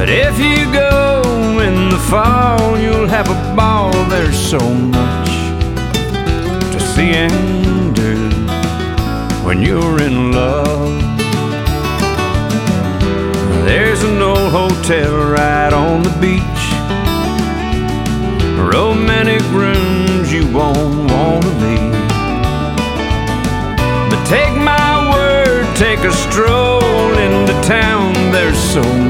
But if you go in the fall, you'll have a ball. There's so much to see and do when you're in love. There's an old hotel right on the beach, romantic rooms you won't want to leave. But take my word, take a stroll into town. There's so